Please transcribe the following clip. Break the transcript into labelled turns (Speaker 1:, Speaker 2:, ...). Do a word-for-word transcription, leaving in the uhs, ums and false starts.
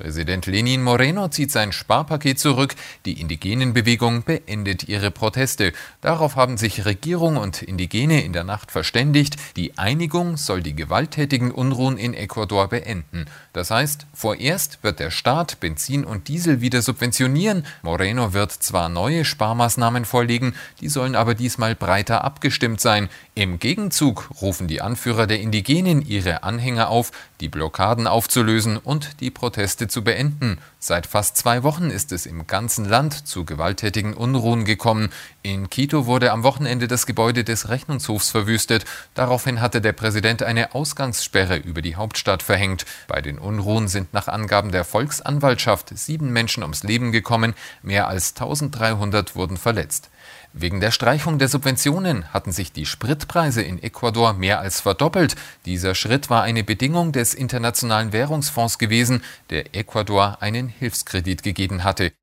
Speaker 1: Präsident Lenín Moreno zieht sein Sparpaket zurück. Die Indigenenbewegung beendet ihre Proteste. Darauf haben sich Regierung und Indigene in der Nacht verständigt. Die Einigung soll die gewalttätigen Unruhen in Ecuador beenden. Das heißt, vorerst wird der Staat Benzin und Diesel wieder subventionieren. Moreno wird zwar neue Sparmaßnahmen vorlegen, die sollen aber diesmal breiter abgestimmt sein. Im Gegenzug rufen die Anführer der Indigenen ihre Anhänger auf, die Blockaden aufzulösen und die Proteste zu beenden. Seit fast zwei Wochen ist es im ganzen Land zu gewalttätigen Unruhen gekommen. In Quito wurde am Wochenende das Gebäude des Rechnungshofs verwüstet. Daraufhin hatte der Präsident eine Ausgangssperre über die Hauptstadt verhängt. Bei den Unruhen sind nach Angaben der Volksanwaltschaft sieben Menschen ums Leben gekommen, mehr als eintausenddreihundert wurden verletzt. Wegen der Streichung der Subventionen hatten sich die Spritpreise in Ecuador mehr als verdoppelt. Dieser Schritt war eine Bedingung des Internationalen Währungsfonds gewesen, der Ecuador einen Hilfskredit gegeben hatte.